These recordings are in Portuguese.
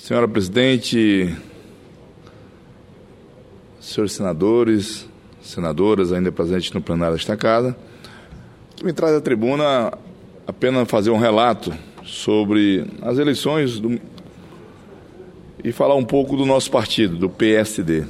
Senhora presidente, senhores senadores, senadoras ainda presentes no plenário desta casa, que me traz à tribuna apenas fazer um relato sobre as eleições e falar um pouco do nosso partido, do PSD.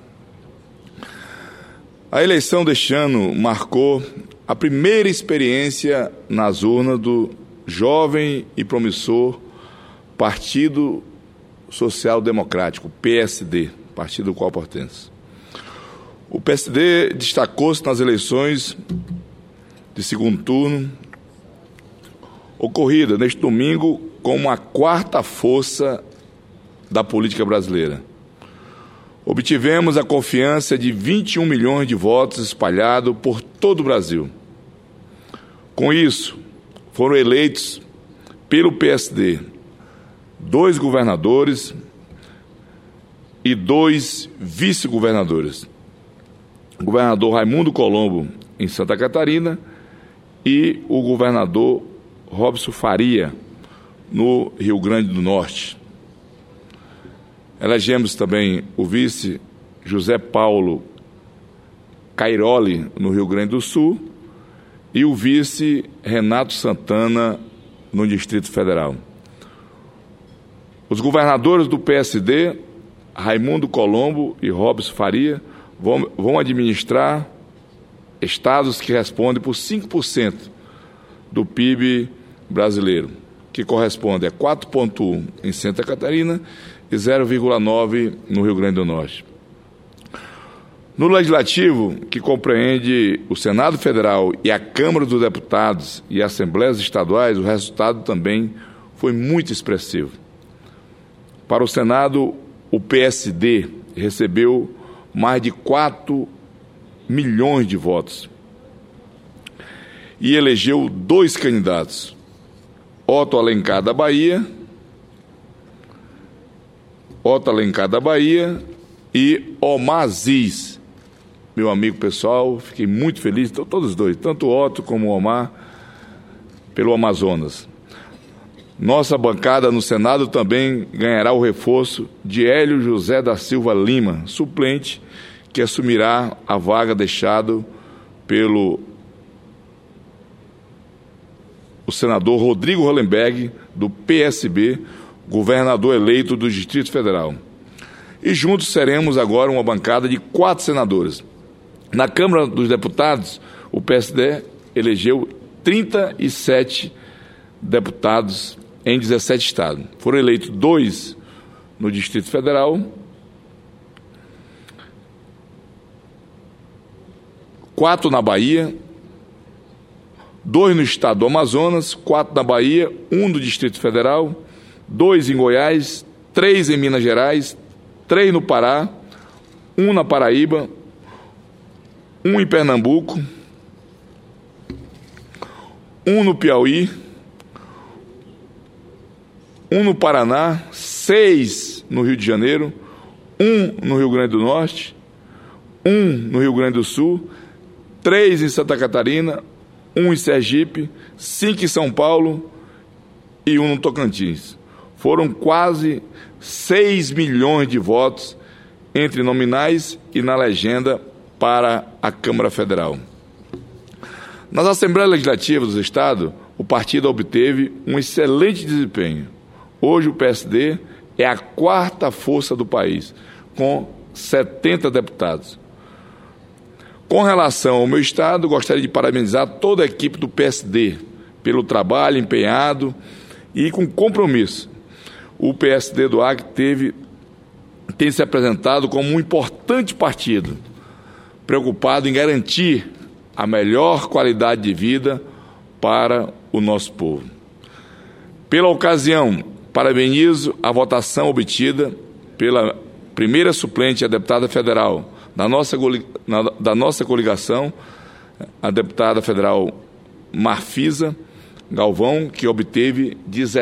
A eleição deste ano marcou a primeira experiência nas urnas do jovem e promissor Partido Social Democrático, PSD, partido do qual pertenço. O PSD destacou-se nas eleições de segundo turno, ocorrida neste domingo como a quarta força da política brasileira. Obtivemos a confiança de 21 milhões de votos espalhados por todo o Brasil. Com isso, foram eleitos pelo PSD 2 governadores e 2 vice-governadores. O governador Raimundo Colombo, em Santa Catarina, e o governador Robson Faria, no Rio Grande do Norte. Elegemos também o vice José Paulo Cairoli, no Rio Grande do Sul, e o vice Renato Santana, no Distrito Federal. Os governadores do PSD, Raimundo Colombo e Robson Faria, vão administrar estados que respondem por 5% do PIB brasileiro, que corresponde a 4,1% em Santa Catarina e 0,9% no Rio Grande do Norte. No Legislativo, que compreende o Senado Federal e a Câmara dos Deputados e Assembleias Estaduais, o resultado também foi muito expressivo. Para o Senado, o PSD recebeu mais de 4 milhões de votos e elegeu 2 candidatos, Otto Alencar da Bahia e Omar Aziz, meu amigo pessoal. Fiquei muito feliz, todos os dois, tanto o Otto como o Omar, pelo Amazonas. Nossa bancada no Senado também ganhará o reforço de Hélio José da Silva Lima, suplente, que assumirá a vaga deixada pelo o senador Rodrigo Hollenberg, do PSB, governador eleito do Distrito Federal. E juntos seremos agora uma bancada de 4 senadores. Na Câmara dos Deputados, o PSD elegeu 37 deputados em 17 estados. Foram eleitos 2 no Distrito Federal, 4 na Bahia, 2 no estado do Amazonas, 4 na Bahia, 1 no Distrito Federal, 2 em Goiás, 3 em Minas Gerais, 3 no Pará, 1 na Paraíba, 1 em Pernambuco, 1 no Piauí, 1 no Paraná, 6 no Rio de Janeiro, 1 no Rio Grande do Norte, 1 no Rio Grande do Sul, 3 em Santa Catarina, 1 em Sergipe, 5 em São Paulo e 1 no Tocantins. Foram quase 6 milhões de votos entre nominais e na legenda para a Câmara Federal. Nas Assembleias Legislativas do Estado, o partido obteve um excelente desempenho. Hoje o PSD é a 4ª força do país, com 70 deputados. Com relação ao meu estado, gostaria de parabenizar toda a equipe do PSD pelo trabalho empenhado e com compromisso. O PSD do Acre tem se apresentado como um importante partido, preocupado em garantir a melhor qualidade de vida para o nosso povo. Pela ocasião, parabenizo a votação obtida pela primeira suplente a deputada federal da nossa coligação, a deputada federal Marfisa Galvão, que obteve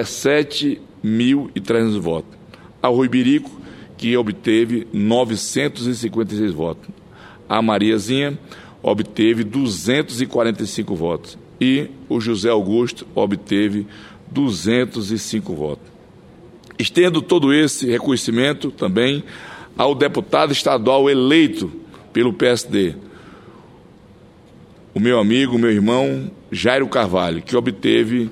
17.300 votos. A Rui Birico, que obteve 956 votos. A Mariazinha obteve 245 votos. E o José Augusto obteve 205 votos. Estendo todo esse reconhecimento também ao deputado estadual eleito pelo PSD, o meu amigo, meu irmão Jairo Carvalho, que obteve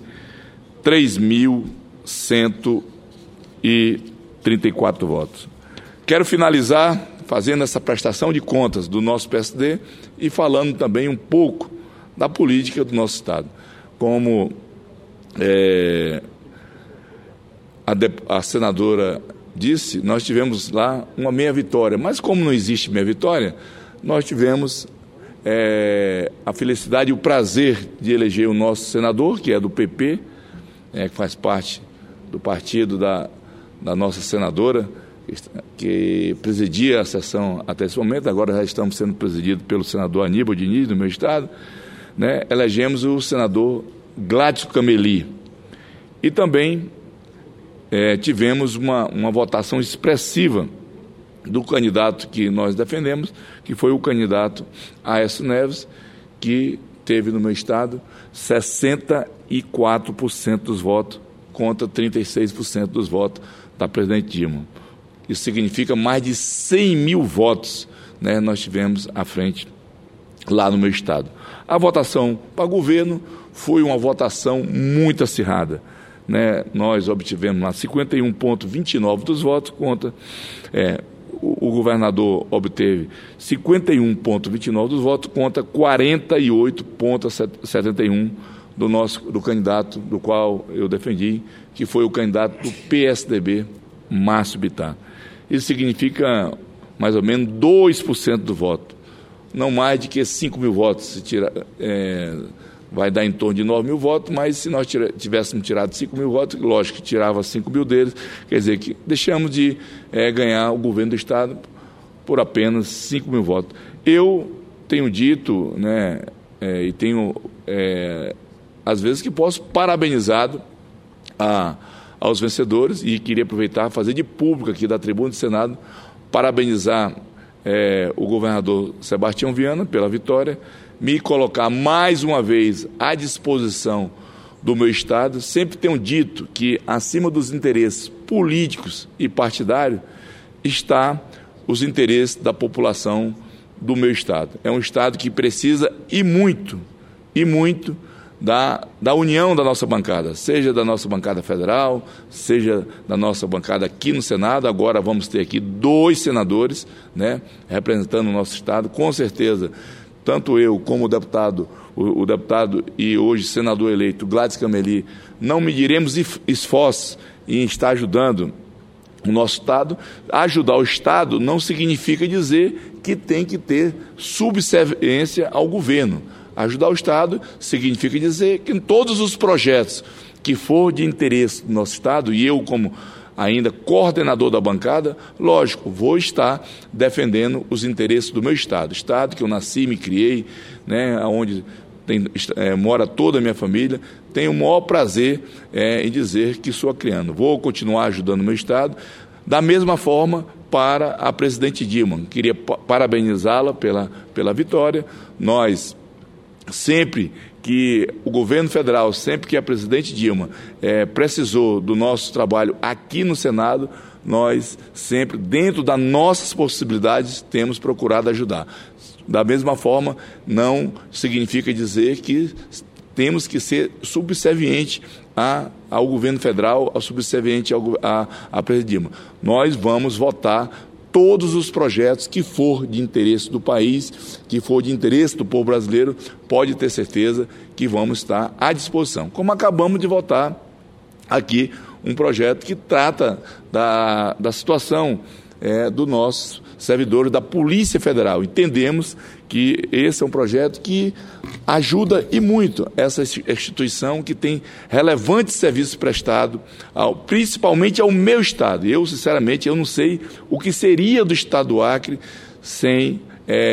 3.134 votos. Quero finalizar fazendo essa prestação de contas do nosso PSD e falando também um pouco da política do nosso Estado. Como a senadora disse, nós tivemos lá uma meia vitória, mas como não existe meia vitória, nós tivemos a felicidade e o prazer de eleger o nosso senador, que é do PP, que faz parte do partido da nossa senadora, que presidia a sessão até esse momento, agora já estamos sendo presididos pelo senador Aníbal Diniz, do meu estado, né? Elegemos o senador Gladson Cameli. E também tivemos uma votação expressiva do candidato que nós defendemos, que foi o candidato Aécio Neves, que teve no meu estado 64% dos votos contra 36% dos votos da presidente Dilma. Isso significa mais de 100 mil votos, né, nós tivemos à frente lá no meu estado. A votação para governo foi uma votação muito acirrada, né? Nós obtivemos lá 51,29% dos votos contra... O governador obteve 51,29% dos votos contra 48,71% do candidato do qual eu defendi, que foi o candidato do PSDB, Márcio Bittar. Isso significa mais ou menos 2% do voto, não mais de que 5 mil votos. Se tira, vai dar em torno de 9 mil votos, mas se nós tivéssemos tirado 5 mil votos, lógico que tirava 5 mil deles, quer dizer que deixamos de ganhar o governo do Estado por apenas 5 mil votos. Eu tenho dito, né, e tenho, às vezes, que posso parabenizar aos vencedores, e queria aproveitar e fazer de público aqui da tribuna do Senado, parabenizar o governador Sebastião Viana pela vitória, me colocar mais uma vez à disposição do meu Estado. Sempre tenho dito que acima dos interesses políticos e partidários está os interesses da população do meu Estado. É um Estado que precisa e muito da união da nossa bancada, seja da nossa bancada federal, seja da nossa bancada aqui no Senado. Agora vamos ter aqui 2 senadores, né, representando o nosso Estado. Com certeza, tanto eu como o deputado e hoje senador eleito Gladson Cameli, não mediremos esforços em estar ajudando o nosso Estado. Ajudar o Estado não significa dizer que tem que ter subserviência ao governo. Ajudar o Estado significa dizer que em todos os projetos que for de interesse do nosso Estado, e eu como ainda coordenador da bancada, lógico, vou estar defendendo os interesses do meu Estado que eu nasci, me criei, né, onde mora toda a minha família. Tenho o maior prazer em dizer que sou acriano. Vou continuar ajudando o meu Estado, da mesma forma para a presidente Dilma. Queria parabenizá-la pela vitória. Nós, sempre que o governo federal, sempre que a presidente Dilma precisou do nosso trabalho aqui no Senado, nós sempre, dentro das nossas possibilidades, temos procurado ajudar. Da mesma forma, não significa dizer que temos que ser subserviente ao governo federal, subserviente à presidente Dilma. Nós vamos votar todos os projetos que for de interesse do país, que for de interesse do povo brasileiro, pode ter certeza que vamos estar à disposição. Como acabamos de votar aqui um projeto que trata da situação dos nossos servidores da Polícia Federal. Entendemos que esse é um projeto que ajuda e muito essa instituição que tem relevantes serviços prestados, principalmente ao meu Estado. Eu, sinceramente, eu não sei o que seria do Estado do Acre sem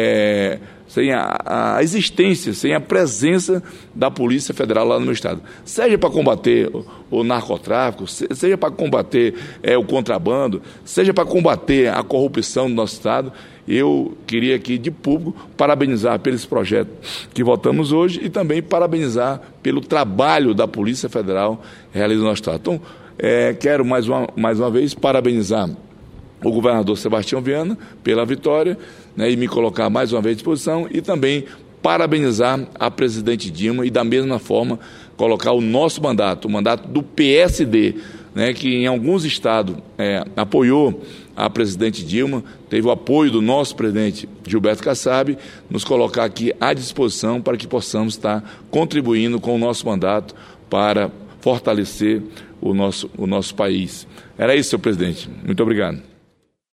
a existência, sem a presença da Polícia Federal lá no meu Estado. Seja para combater o narcotráfico, seja para combater o contrabando, seja para combater a corrupção do nosso Estado. Eu queria aqui, de público, parabenizar pelo esse projeto que votamos hoje e também parabenizar pelo trabalho da Polícia Federal realizado no nosso Estado. Então, quero mais uma vez parabenizar o governador Sebastião Viana pela vitória, né, e me colocar mais uma vez à disposição, e também parabenizar a presidente Dilma e, da mesma forma, colocar o nosso mandato, o mandato do PSD, né, que em alguns estados apoiou a presidente Dilma, teve o apoio do nosso presidente Gilberto Kassab, nos colocar aqui à disposição para que possamos estar contribuindo com o nosso mandato para fortalecer o nosso país. Era isso, senhor presidente. Muito obrigado.